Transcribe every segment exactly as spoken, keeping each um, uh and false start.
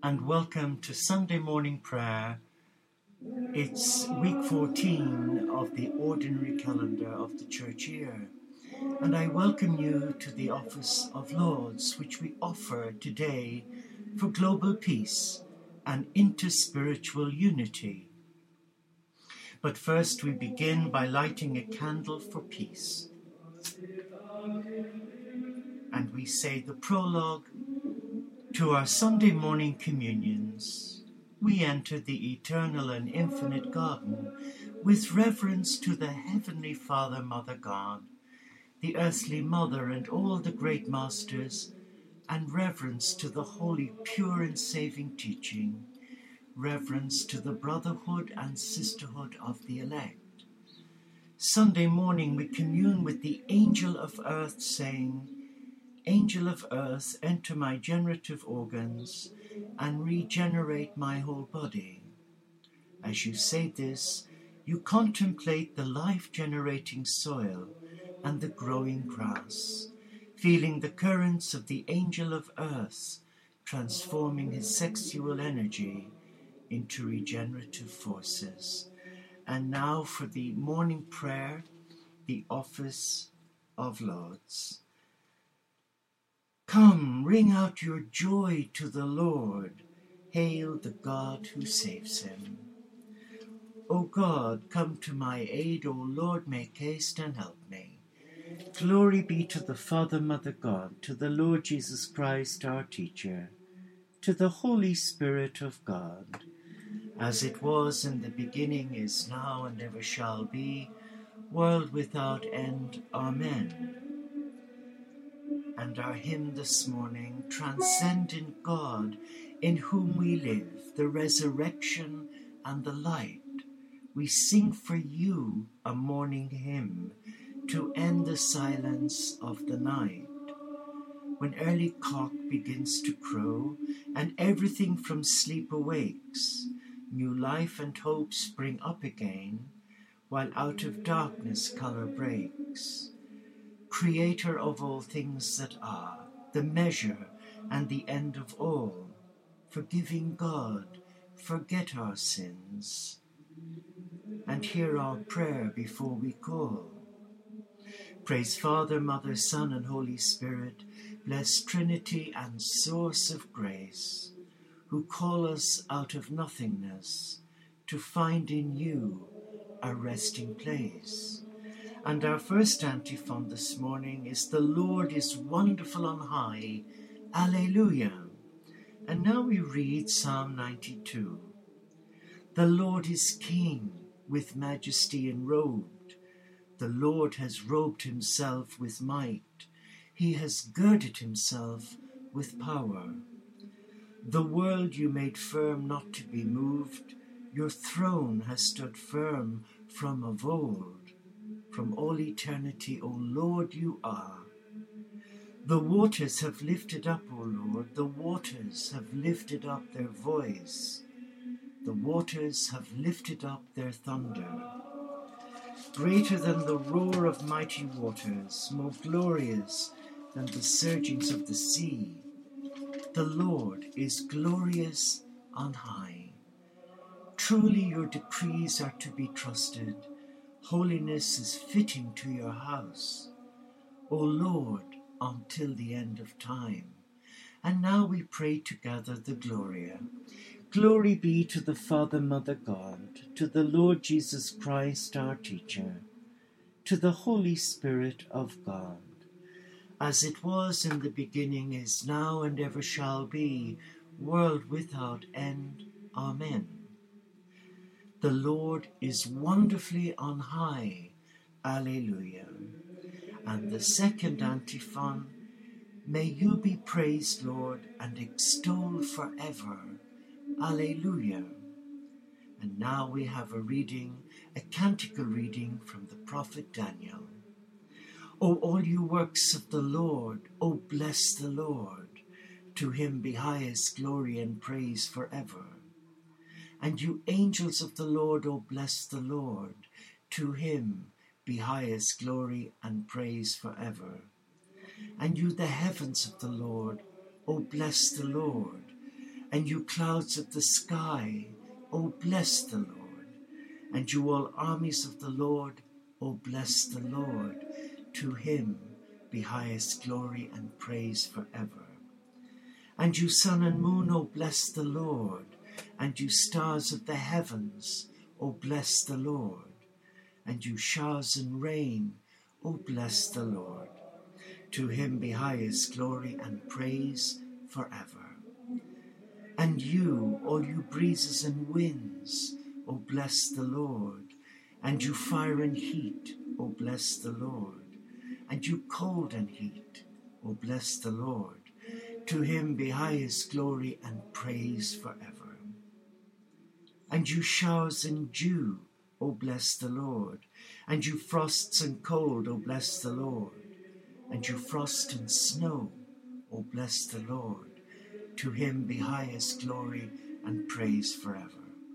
and welcome to Sunday morning prayer. It's week fourteen of the ordinary calendar of the church year, and I welcome you to the Office of Lauds, which we offer today for global peace and interspiritual unity. But first we begin by lighting a candle for peace. And we say the prologue to our Sunday morning communions. We enter the eternal and infinite garden with reverence to the Heavenly Father, Mother God, the earthly Mother and all the great masters, and reverence to the holy, pure and saving teaching, reverence to the brotherhood and sisterhood of the elect. Sunday morning we commune with the angel of earth, saying, Angel of earth, enter my generative organs and regenerate my whole body. As you say this, you contemplate the life-generating soil and the growing grass, feeling the currents of the angel of earth transforming his sexual energy into regenerative forces. And now for the morning prayer, the Office of Lauds. Come, ring out your joy to the Lord. Hail the God who saves him. O God, come to my aid. O Lord, make haste and help me. Glory be to the Father, Mother God, to the Lord Jesus Christ, our teacher, to the Holy Spirit of God, as it was in the beginning, is now, and ever shall be, world without end. Amen. And our hymn this morning, Transcendent God, in whom we live, the resurrection and the light. We sing for you a morning hymn to end the silence of the night. When early cock begins to crow and everything from sleep awakes, new life and hope spring up again, while out of darkness colour breaks. Creator of all things that are, the measure and the end of all, forgiving God, forget our sins, and hear our prayer before we call. Praise Father, Mother, Son, and Holy Spirit, blessed Trinity and source of grace, who call us out of nothingness to find in you a resting place. And our first antiphon this morning is, the Lord is wonderful on high. Alleluia. And now we read Psalm ninety-two. The Lord is King, with majesty enrobed. The Lord has robed himself with might. He has girded himself with power. The world you made firm, not to be moved. Your throne has stood firm from of old. From all eternity, O Lord, you are. The waters have lifted up, O Lord, the waters have lifted up their voice. The waters have lifted up their thunder. Greater than the roar of mighty waters, more glorious than the surgings of the sea. The Lord is glorious on high. Truly your decrees are to be trusted. Holiness is fitting to your house, O Lord, until the end of time. And now we pray together the Gloria. Glory be to the Father, Mother God, to the Lord Jesus Christ, our teacher, to the Holy Spirit of God, as it was in the beginning, is now, and ever shall be, world without end. Amen. The Lord is wonderfully on high. Alleluia. And the second antiphon, may you be praised, Lord, and extolled forever. Alleluia. And now we have a reading, a canticle reading from the prophet Daniel. O all you works of the Lord, O bless the Lord. To him be highest glory and praise forever. And you angels of the Lord, O bless the Lord. To him be highest glory and praise forever. And you the heavens of the Lord, O bless the Lord. And you clouds of the sky, O bless the Lord. And you all armies of the Lord, O bless the Lord. To him be highest glory and praise forever. And you sun and moon, O bless the Lord. And you stars of the heavens, O bless the Lord. And you showers and rain, O bless the Lord. To him be highest glory and praise forever. And you, all you breezes and winds, O bless the Lord. And you fire and heat, O bless the Lord. And you cold and heat, O bless the Lord. To him be highest glory and praise forever. And you showers and dew, O bless the Lord. And you frosts and cold, O bless the Lord. And you frost and snow, O bless the Lord. To him be highest glory and praise forever.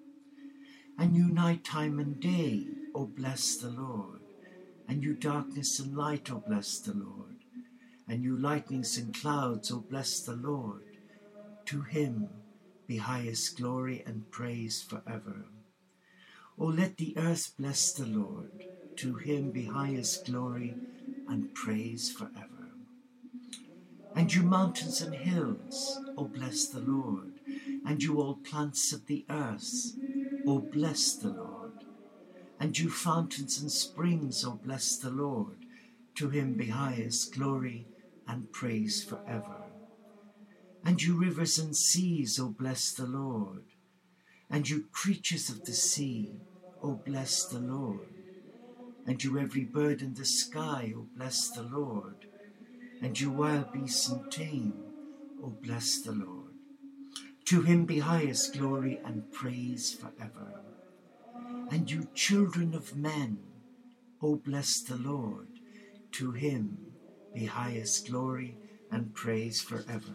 And you night time and day, O bless the Lord. And you darkness and light, O bless the Lord. And you lightnings and clouds, O bless the Lord. To him be highest glory and praise forever. O let the earth bless the Lord. To him be highest glory and praise forever. And you mountains and hills, O bless the Lord. And you all plants of the earth, O bless the Lord. And you fountains and springs, O bless the Lord. To him be highest glory and praise forever. And you rivers and seas, O bless the Lord. And you creatures of the sea, O bless the Lord. And you every bird in the sky, O bless the Lord. And you wild beasts and tame, O bless the Lord. To him be highest glory and praise forever. And you children of men, O bless the Lord. To him be highest glory and praise forever.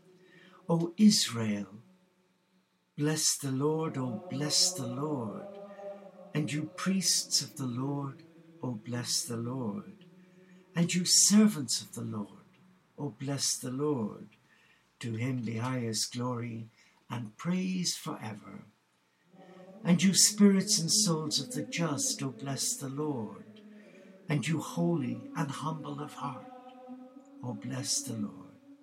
O Israel, bless the Lord, O bless the Lord. And you priests of the Lord, O bless the Lord. And you servants of the Lord, O bless the Lord. To him be highest glory and praise forever. And you spirits and souls of the just, O bless the Lord. And you holy and humble of heart, O bless the Lord.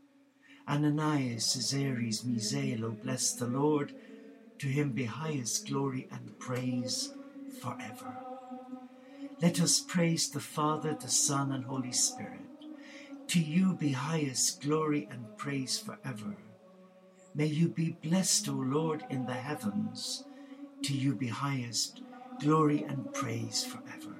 Ananias, Azares, Misael, O bless the Lord. To him be highest glory and praise forever. Let us praise the Father, the Son, and Holy Spirit. To you be highest glory and praise forever. May you be blessed, O Lord, in the heavens. To you be highest glory and praise forever.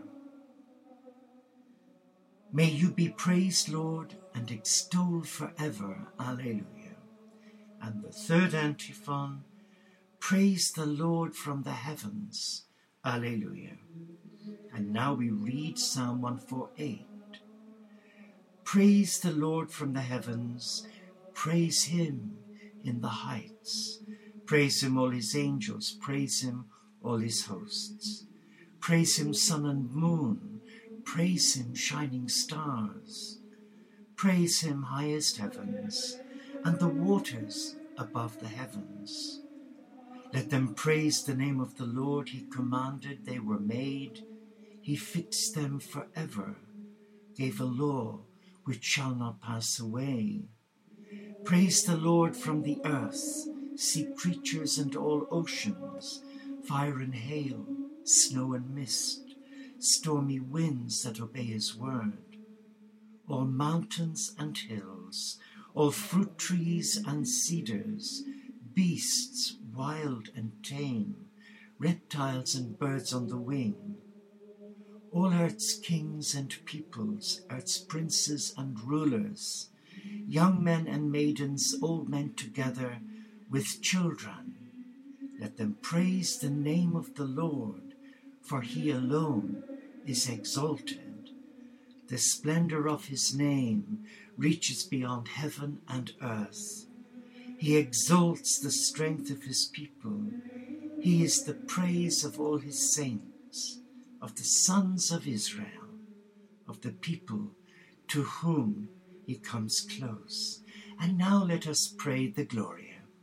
May you be praised, Lord, and extolled forever. Alleluia. And the third antiphon, praise the Lord from the heavens. Alleluia. And now we read Psalm one forty-eight. Praise the Lord from the heavens. Praise him in the heights. Praise him, all his angels. Praise him, all his hosts. Praise him, sun and moon. Praise him, shining stars. Praise him, highest heavens, and the waters above the heavens. Let them praise the name of the Lord. He commanded, they were made. He fixed them forever, gave a law which shall not pass away. Praise the Lord from the earth, sea creatures and all oceans, fire and hail, snow and mist, stormy winds that obey his word. All mountains and hills, all fruit trees and cedars, beasts wild and tame, reptiles and birds on the wing, all earth's kings and peoples, earth's princes and rulers, young men and maidens, old men together with children. Let them praise the name of the Lord, for he alone is exalted. The splendor of his name reaches beyond heaven and earth. He exalts the strength of his people. He is the praise of all his saints, of the sons of Israel, of the people to whom he comes close. And now let us pray the Gloria.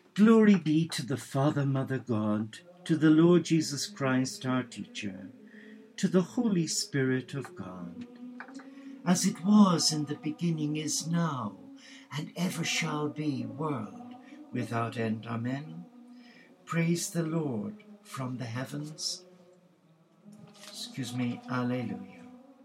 Glory be to the Father, Mother God, to the Lord Jesus Christ, our teacher, to the Holy Spirit of God, as it was in the beginning, is now, and ever shall be, world without end. Amen. Praise the Lord from the heavens. Excuse me. Alleluia.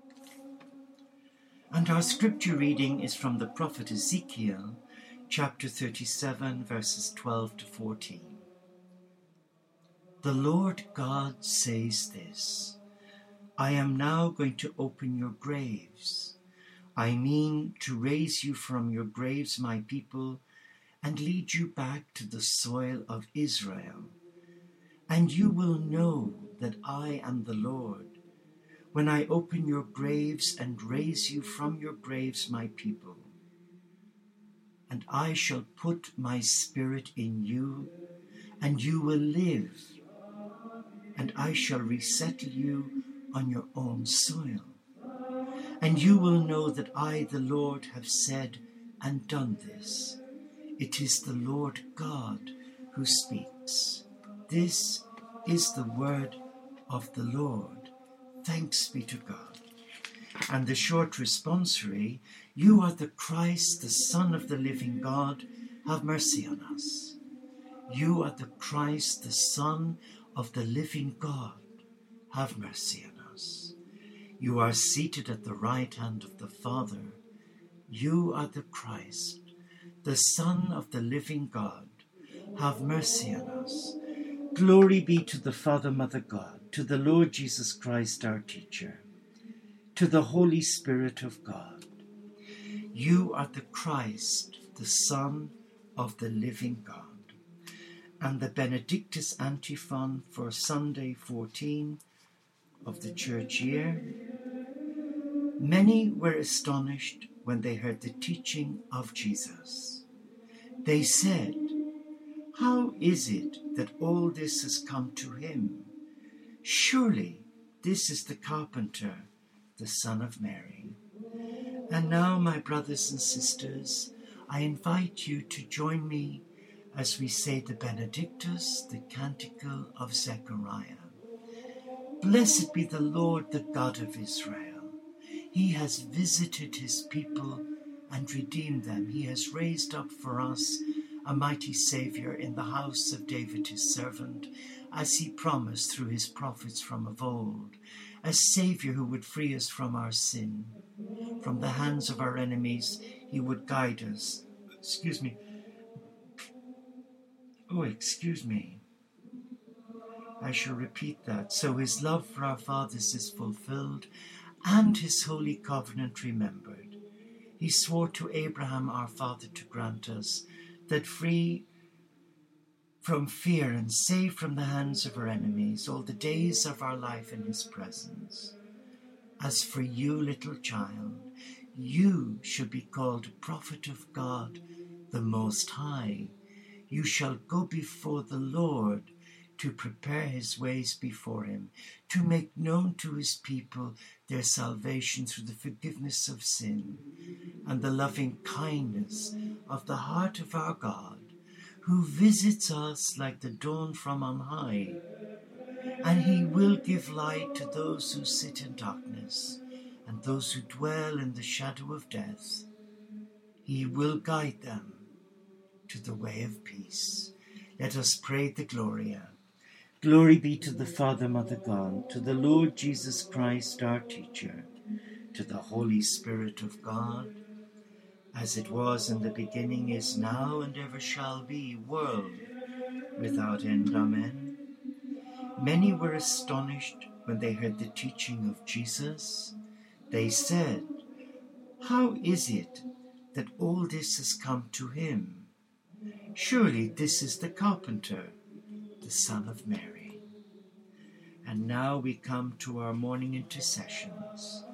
And our scripture reading is from the prophet Ezekiel, chapter thirty-seven, verses twelve to fourteen. The Lord God says this: I am now going to open your graves. I mean to raise you from your graves, my people, and lead you back to the soil of Israel. And you will know that I am the Lord, when I open your graves and raise you from your graves, my people. And I shall put my spirit in you, and you will live, and I shall resettle you on your own soil. And you will know that I, the Lord, have said and done this. It is the Lord God who speaks. This is the word of the Lord. Thanks be to God. And the short responsory: You are the Christ, the Son of the living God. Have mercy on us. You are the Christ, the Son of the living God. Have mercy on us. You are seated at the right hand of the Father. You are the Christ, the Son of the living God. Have mercy on us. Glory be to the Father, Mother God, to the Lord Jesus Christ, our teacher, to the Holy Spirit of God. You are the Christ, the Son of the living God. And the Benedictus antiphon for Sunday fourteen of the church year. Many were astonished when they heard the teaching of Jesus. They said, How is it that all this has come to him? Surely this is the carpenter, the son of Mary. And now, my brothers and sisters, I invite you to join me as we say the Benedictus, the Canticle of Zechariah. Blessed be the Lord, the God of Israel. He has visited his people and redeemed them. He has raised up for us a mighty Saviour in the house of David his servant, as he promised through his prophets from of old, a Saviour who would free us from our sin. From the hands of our enemies, he would guide us. Excuse me. Oh, excuse me. I shall repeat that. So his love for our fathers is fulfilled, and his holy covenant remembered. He swore to Abraham our father to grant us that, free from fear and safe from the hands of our enemies, all the days of our life in his presence. As for you, little child, you shall be called a prophet of God, the Most High. You shall go before the Lord to prepare his ways before him, to make known to his people their salvation through the forgiveness of sin and the loving kindness of the heart of our God, who visits us like the dawn from on high. And he will give light to those who sit in darkness and those who dwell in the shadow of death. He will guide them to the way of peace. Let us pray the Gloria. Glory be to the Father, Mother God, to the Lord Jesus Christ, our teacher, to the Holy Spirit of God, as it was in the beginning, is now, and ever shall be, world without end. Amen. Many were astonished when they heard the teaching of Jesus. They said, How is it that all this has come to him? Surely this is the carpenter, the son of Mary. And now we come to our morning intercessions.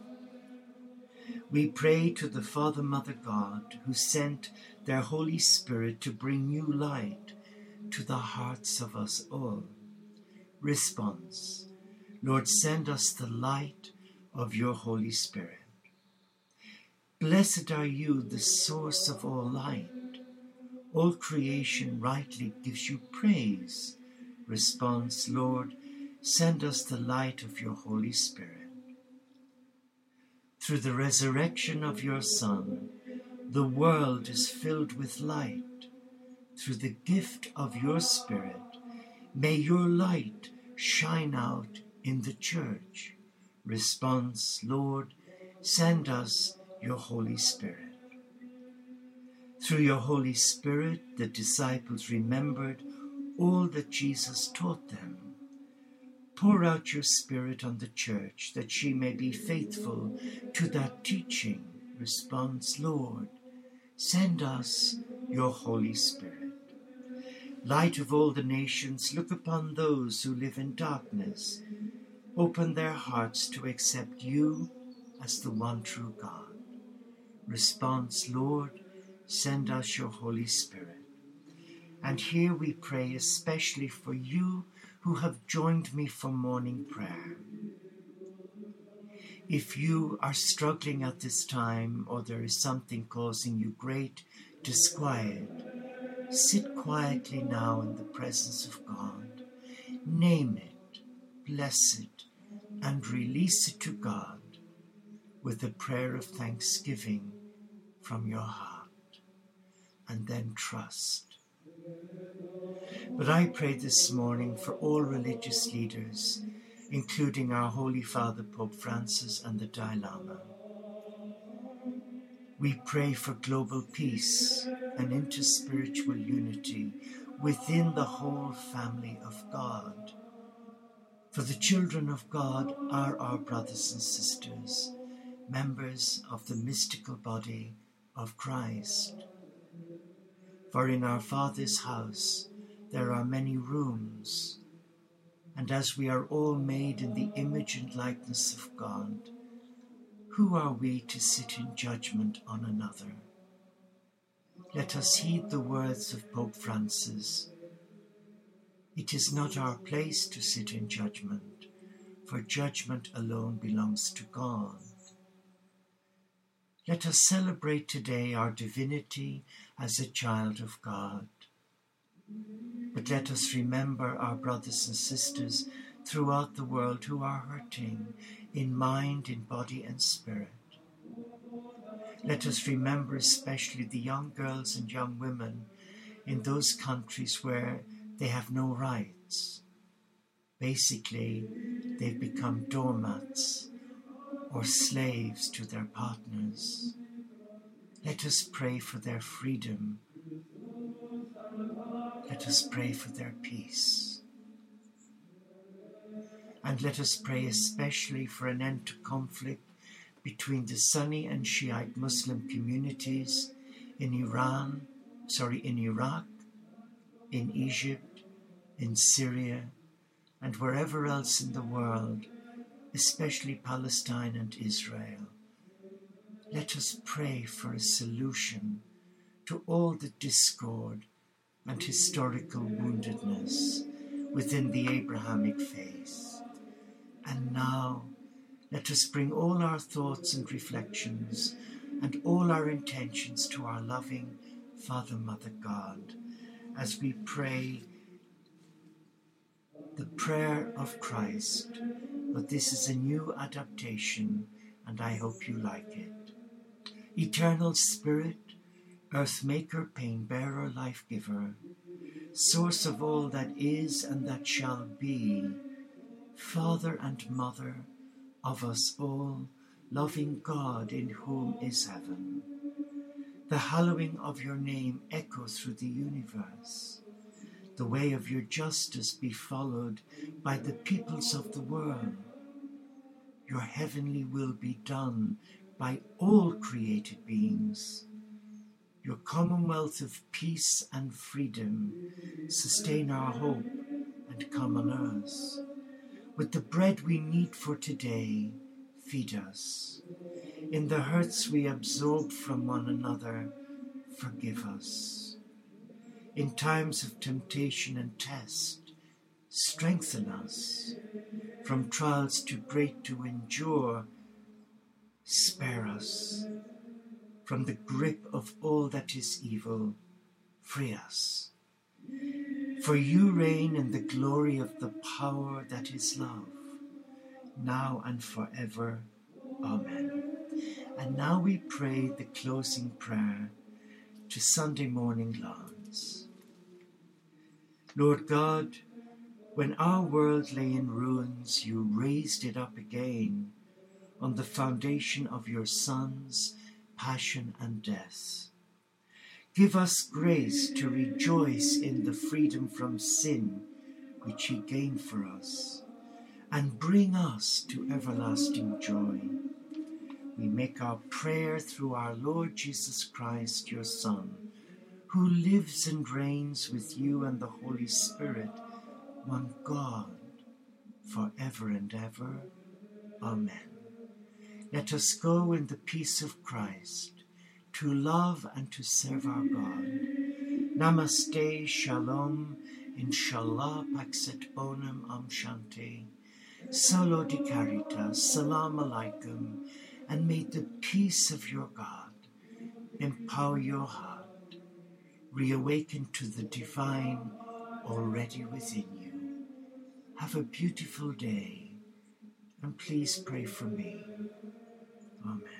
We pray to the Father, Mother God, who sent their Holy Spirit to bring new light to the hearts of us all. Response: Lord, send us the light of your Holy Spirit. Blessed are you, the source of all light. All creation rightly gives you praise. Response, Lord, send us the light of your Holy Spirit. Through the resurrection of your Son, the world is filled with light. Through the gift of your Spirit, may your light shine out in the church. Response, Lord, send us your Holy Spirit. Through your Holy Spirit, the disciples remembered all that Jesus taught them. Pour out your Spirit on the church, that she may be faithful to that teaching. Response, Lord, send us your Holy Spirit. Light of all the nations, look upon those who live in darkness. Open their hearts to accept you as the one true God. Response, Lord, send us your Holy Spirit. And here we pray especially for you who have joined me for morning prayer. If you are struggling at this time, or there is something causing you great disquiet, sit quietly now in the presence of God. Name it, bless it, and release it to God with a prayer of thanksgiving from your heart. And then trust. But I pray this morning for all religious leaders, including our Holy Father Pope Francis and the Dalai Lama. We pray for global peace and interspiritual unity within the whole family of God. For the children of God are our brothers and sisters, members of the mystical body of Christ. For in our Father's house there are many rooms, and as we are all made in the image and likeness of God, who are we to sit in judgment on another? Let us heed the words of Pope Francis. It is not our place to sit in judgment, for judgment alone belongs to God. Let us celebrate today our divinity as a child of God. But let us remember our brothers and sisters throughout the world who are hurting in mind, in body and spirit. Let us remember especially the young girls and young women in those countries where they have no rights. Basically, they've become doormats or slaves to their partners. Let us pray for their freedom. Let us pray for their peace. And let us pray especially for an end to conflict between the Sunni and Shiite Muslim communities in Iran, sorry, in Iraq, in Egypt, in Syria, and wherever else in the world, especially Palestine and Israel. Let us pray for a solution to all the discord and historical woundedness within the Abrahamic faith. And now, let us bring all our thoughts and reflections and all our intentions to our loving Father, Mother God, as we pray the prayer of Christ. But this is a new adaptation, and I hope you like it. Eternal Spirit, Earth Maker, Pain Bearer, Life Giver, Source of all that is and that shall be, Father and Mother of us all, loving God in whom is heaven. The hallowing of your name echo through the universe. The way of your justice be followed by the peoples of the world. Your heavenly will be done by all created beings. Your commonwealth of peace and freedom sustain our hope and common earth. With the bread we need for today, feed us. In the hurts we absorb from one another, forgive us. In times of temptation and test, strengthen us. From trials too great to endure, spare us. From the grip of all that is evil, free us. For you reign in the glory of the power that is love, now and forever. Amen. And now we pray the closing prayer to Sunday morning lawns. Lord God, when our world lay in ruins, you raised it up again on the foundation of your Son's passion and death. Give us grace to rejoice in the freedom from sin which he gained for us, and bring us to everlasting joy. We make our prayer through our Lord Jesus Christ, your Son, who lives and reigns with you and the Holy Spirit, one God, forever and ever. Amen. Let us go in the peace of Christ, to love and to serve our God. Namaste, Shalom, Inshallah, Pax et Bonum, Om Shanti, Solo di Caritas, Salam Alaikum, and may the peace of your God empower your heart, reawaken to the divine already within you. Have a beautiful day, and please pray for me. Amen.